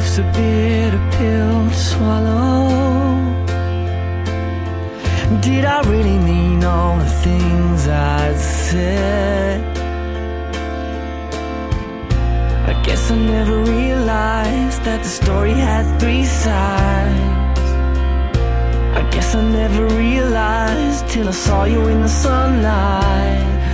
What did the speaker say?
life's a bitter pill to swallow. Did I really mean all the things I'd said? I guess I never realized that the story had three sides. I guess I never realized till I saw you in the sunlight.